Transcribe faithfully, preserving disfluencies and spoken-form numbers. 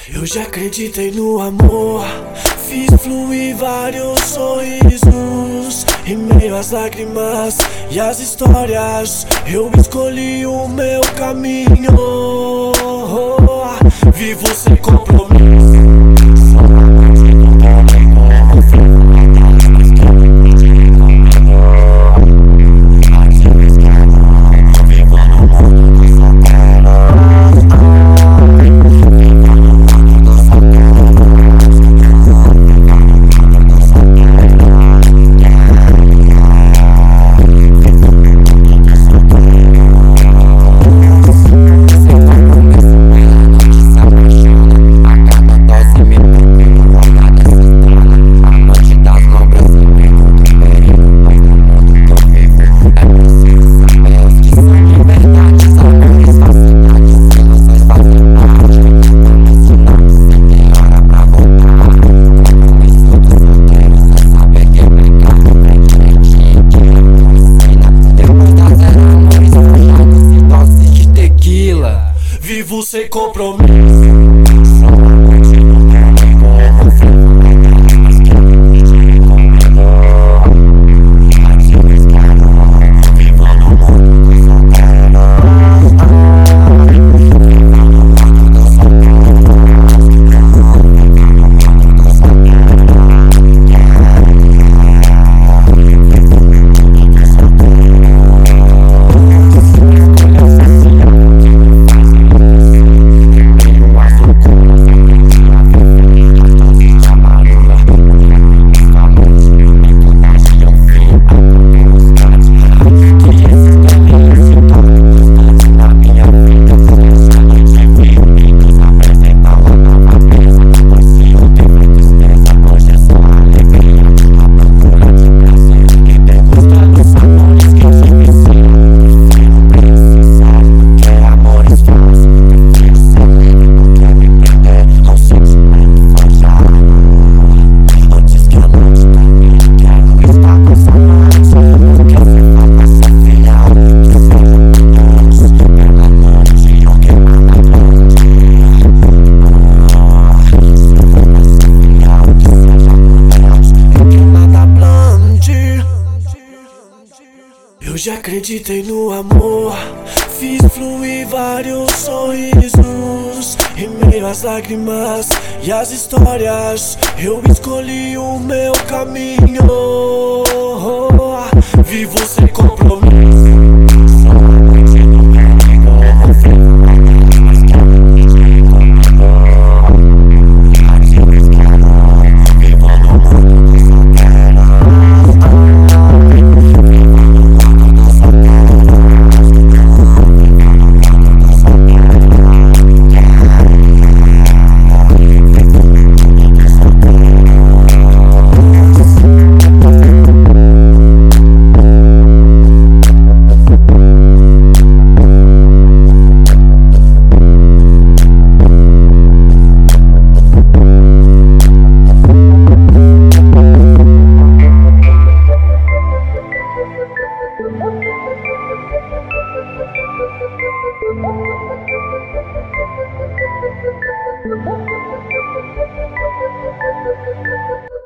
Eu já acreditei no amor, fiz fluir vários sorrisos em meio às lágrimas e às histórias. Eu escolhi o meu caminho, vivo sem compromisso. Vivo sem compromisso. Eu já acreditei no amor, fiz fluir vários sorrisos em meio às lágrimas e às histórias. Eu escolhi o meu caminho, vivo sem compromisso. Thank you.